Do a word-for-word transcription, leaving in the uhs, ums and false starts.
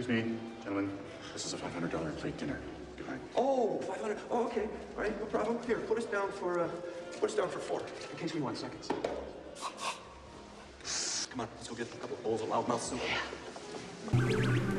Excuse me, gentlemen. This is a five hundred dollar plate dinner. Good night. Oh, five hundred. Oh, okay. All right, no problem. Here, put us down for, uh, put us down for four. In case we want seconds. Come on, let's go get a couple bowls of loudmouth soup. Yeah.